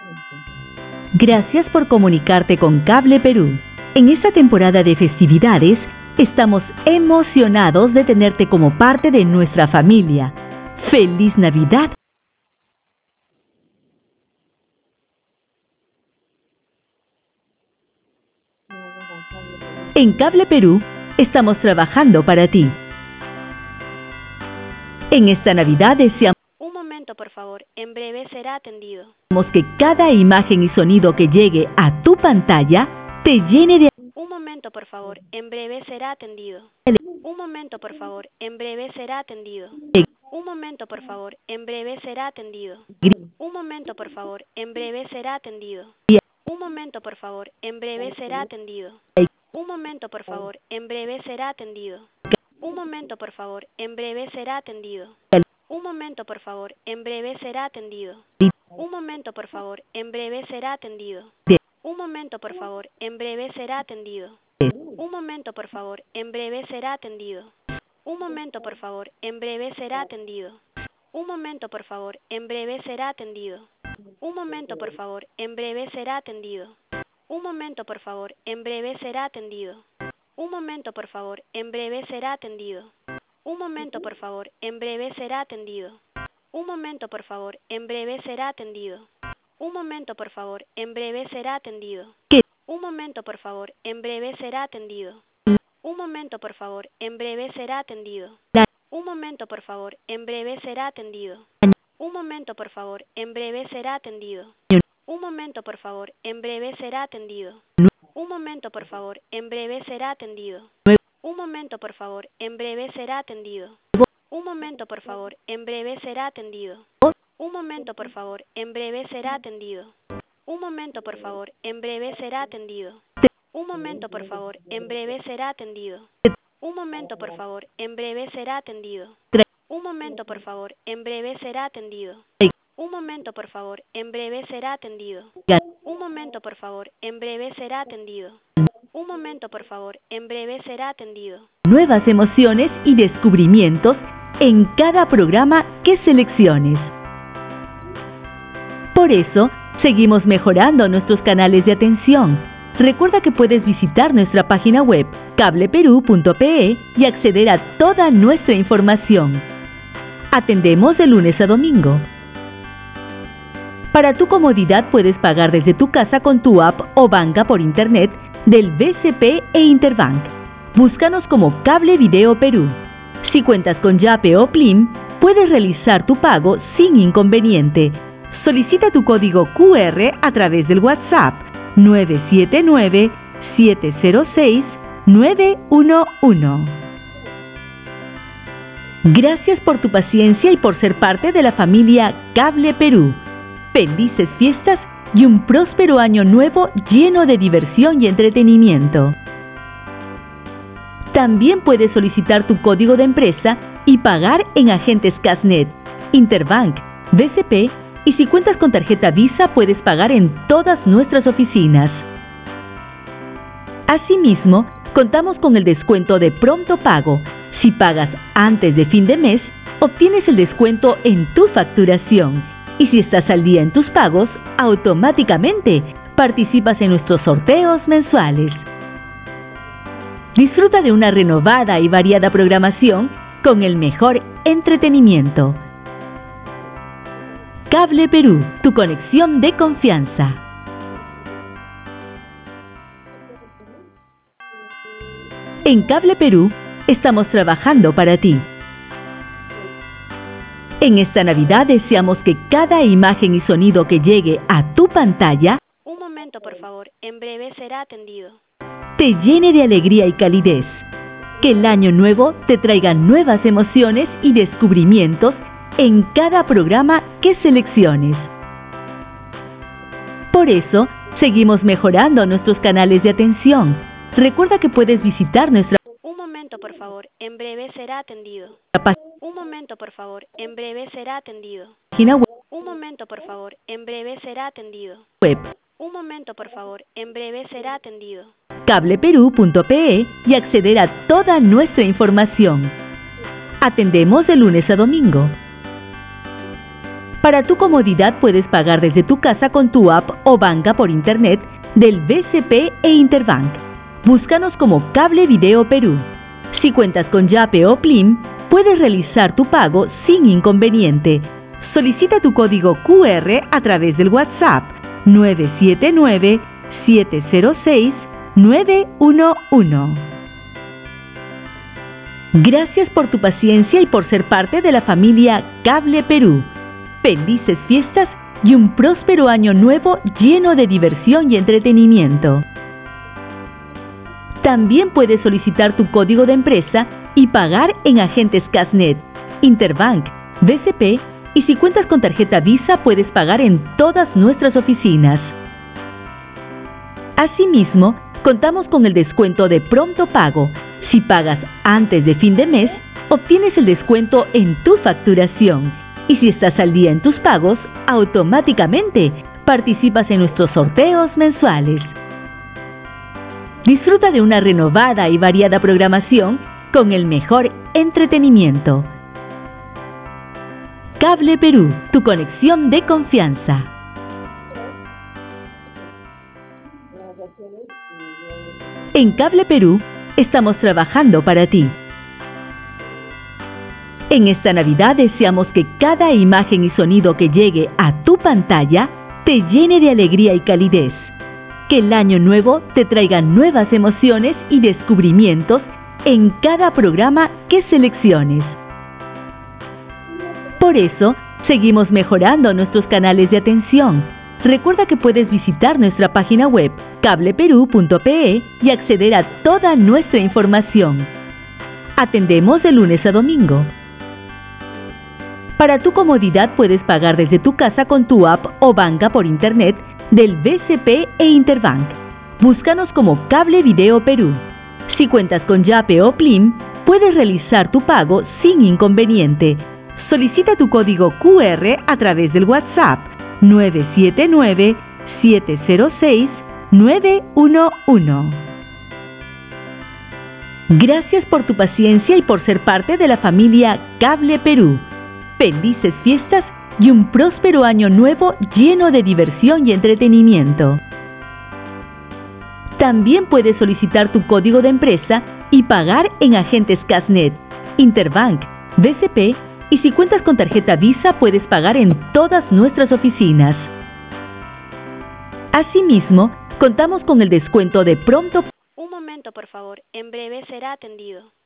Gracias por comunicarte con Cable Perú. En esta temporada de festividades, estamos emocionados de tenerte como parte de nuestra familia. ¡Feliz Navidad! En Cable Perú, estamos trabajando para ti. En esta Navidad deseamos Un momento, por favor. En breve será atendido. que cada imagen y sonido que llegue a tu pantalla te llene de Un momento, por favor. En breve será atendido. Un momento, por favor. En breve será atendido. Un momento, por favor. En breve será atendido. Un momento, por favor. En breve será atendido. Un momento, por favor. En breve será atendido. Un momento, por favor. En breve será atendido. Un momento, por favor. En breve será atendido. Un momento, por favor. En breve será atendido. Un momento, por favor. En breve será atendido. Un momento, por favor. En breve será atendido. Un momento, por favor. En breve será atendido. Un momento, por favor. En breve será atendido. Un momento, por favor. En breve será atendido. Un momento, por favor. En breve será atendido. Un momento, por favor. En breve será atendido. Un momento, por favor. En breve será atendido. Un momento, por favor. En breve será atendido. Un momento, por favor. En breve será atendido. Un momento, por favor. En breve será atendido. Un momento, por favor. En breve será atendido. Un momento, por favor. En breve será atendido. Un momento, por favor. En breve será atendido. Un momento, por favor. En breve será atendido. Un momento, por favor. En breve será atendido. Un momento, por favor. En breve será atendido. Un momento, por favor. En breve será atendido. Un momento, por favor. En breve será atendido. Un momento, por favor. En breve será atendido. Un momento, por favor. En breve será atendido. Un momento, por favor. En breve será atendido. Un momento, por favor. En breve será atendido. Un momento, por favor. En breve será atendido. Un momento, por favor. En breve será atendido. Un momento, por favor. En breve será atendido. Un momento, por favor. En breve será atendido. nuevas emociones y descubrimientos en cada programa que selecciones. Por eso, seguimos mejorando nuestros canales de atención. Recuerda que puedes visitar nuestra página web cableperú.pe y acceder a toda nuestra información. Atendemos de lunes a domingo. Para tu comodidad puedes pagar desde tu casa con tu app o banca por internet del BCP e Interbank. Búscanos como Cable Video Perú. Si cuentas con Yape o Plim, puedes realizar tu pago sin inconveniente. Solicita tu código QR a través del WhatsApp 979-706-911. Gracias por tu paciencia y por ser parte de la familia Cable Perú. Felices fiestas y un próspero año nuevo lleno de diversión y entretenimiento. También puedes solicitar tu código de empresa y pagar en agentes Casnet, Interbank, BCP y si cuentas con tarjeta Visa puedes pagar en todas nuestras oficinas. Asimismo, contamos con el descuento de pronto pago. Si pagas antes de fin de mes, obtienes el descuento en tu facturación. Y si estás al día en tus pagos, automáticamente participas en nuestros sorteos mensuales. Disfruta de una renovada y variada programación con el mejor entretenimiento. Cable Perú, tu conexión de confianza. En Cable Perú, estamos trabajando para ti. En esta Navidad deseamos que cada imagen y sonido que llegue a tu pantalla Un momento, por favor. En breve será atendido. te llene de alegría y calidez. Que el año nuevo te traiga nuevas emociones y descubrimientos en cada programa que selecciones. Por eso, seguimos mejorando nuestros canales de atención. Recuerda que puedes visitar nuestra Un momento, por favor. En breve será atendido. Un momento, por favor. En breve será atendido. página Un momento, por favor. En breve será atendido. web Un momento, por favor. En breve será atendido. cableperú.pe y acceder a toda nuestra información. Atendemos de lunes a domingo. Para tu comodidad puedes pagar desde tu casa con tu app o banca por internet del BCP e Interbank. Búscanos como Cable Video Perú. Si cuentas con Yape o Plim, puedes realizar tu pago sin inconveniente. Solicita tu código QR a través del WhatsApp 979-706-911. Gracias por tu paciencia y por ser parte de la familia Cable Perú. Felices fiestas y un próspero año nuevo lleno de diversión y entretenimiento. También puedes solicitar tu código de empresa y pagar en agentes Casnet, Interbank, BCP, y si cuentas con tarjeta Visa puedes pagar en todas nuestras oficinas. Asimismo, contamos con el descuento de pronto pago. Si pagas antes de fin de mes, obtienes el descuento en tu facturación. Y si estás al día en tus pagos, automáticamente participas en nuestros sorteos mensuales. Disfruta de una renovada y variada programación con el mejor entretenimiento. Cable Perú, tu conexión de confianza. En Cable Perú estamos trabajando para ti. En esta Navidad deseamos que cada imagen y sonido que llegue a tu pantalla te llene de alegría y calidez. Que el año nuevo te traiga nuevas emociones y descubrimientos en cada programa que selecciones. Por eso, seguimos mejorando nuestros canales de atención. Recuerda que puedes visitar nuestra página web cableperú.pe y acceder a toda nuestra información. Atendemos de lunes a domingo. Para tu comodidad puedes pagar desde tu casa con tu app o banca por internet del BCP e Interbank. Búscanos como Cable Video Perú. Si cuentas con Yape o Plim, puedes realizar tu pago sin inconveniente. Solicita tu código QR a través del WhatsApp 979-706-911. Gracias por tu paciencia y por ser parte de la familia Cable Perú. Felices fiestas y un próspero año nuevo lleno de diversión y entretenimiento. También puedes solicitar tu código de empresa y pagar en agentes Casnet, Interbank, BCP, y si cuentas con tarjeta Visa puedes pagar en todas nuestras oficinas. Asimismo, contamos con el descuento de pronto. Un momento, por favor. En breve será atendido.